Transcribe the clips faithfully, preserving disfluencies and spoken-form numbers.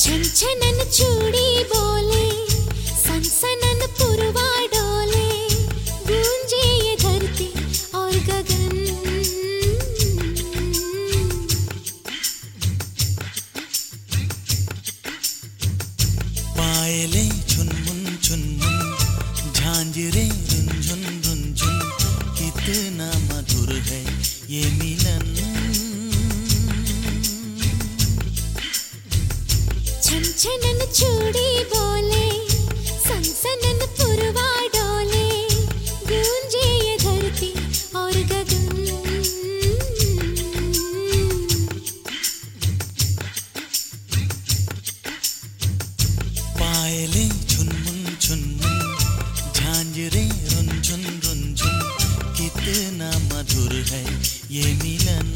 छनछनन चूड़ी बोले, सनसनन पुरवा डोले, गूंजे ये धरती और गगन। पायले झुनमुन झुनमुन, झांझरे रुंझुन रुंझुन, कितना मधुर है ये मिलन। छनछनन चूड़ी बोले, सनसनन पुरवा डोले, गूंजे ये धरती और गगन। पायले झुनमुन झुनमुन, झांझरे रुंझुन रुंझुन, कितना मधुर है ये मिलन।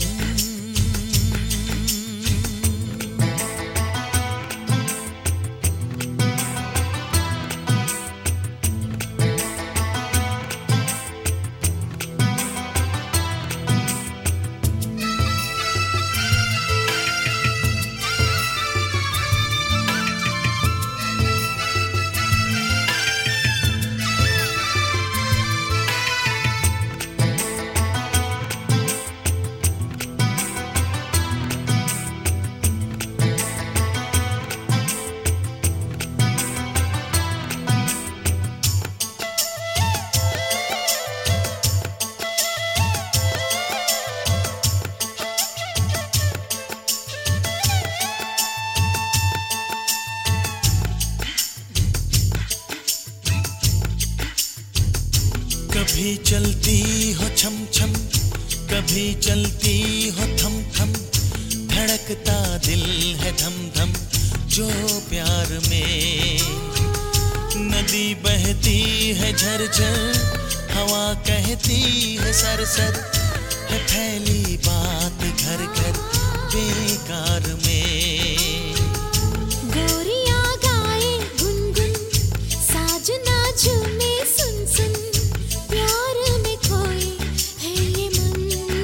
कभी चलती हो छम छम, कभी चलती हो थम थम, धड़कता दिल है धम धम जो प्यार में। नदी बहती है झरझर, हवा कहती है सर सर, है फैली बात घर घर बेकार में। गोरियां गाए गुनगुन, साजना झूमे सुन सुन, प्यार में खोए है ये मन।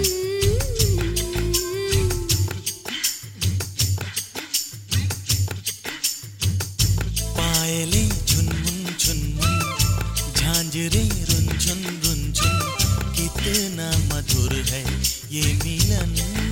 पायले झुनमुन झुनमुन, झांझरे रुंझुन रुंझुन, कितना मधुर है ये मिलन।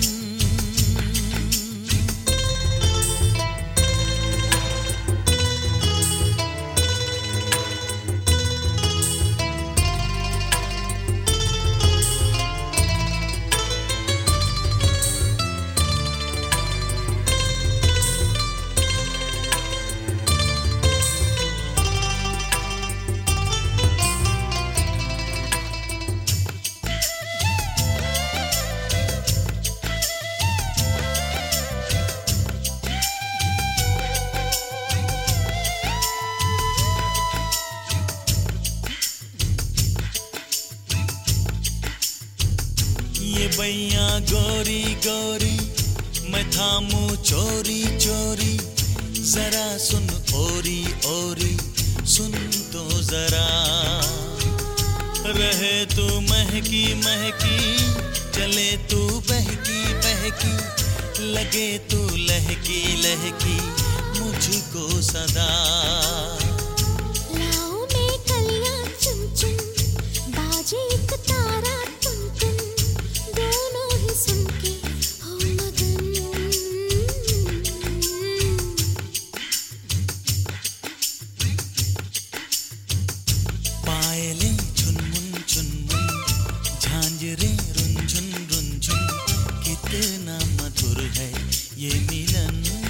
ये बैया गोरी गोरी, मैं थामू चोरी चोरी, जरा सुन ओरी ओरी, सुन तो जरा। रहे तू महकी महकी, चले तू बहकी बहकी, लगे तू लहकी लहकी मुझको सदा। लाओ में कलियां चुन चुन, बाजे एक तारा टुन टुन, दोनों ही सुन के हो मगन। पायले झुनमुन झुनमुन, झांझरे रुंझुन रुंझुन, कितना मधुर है ये मिलन।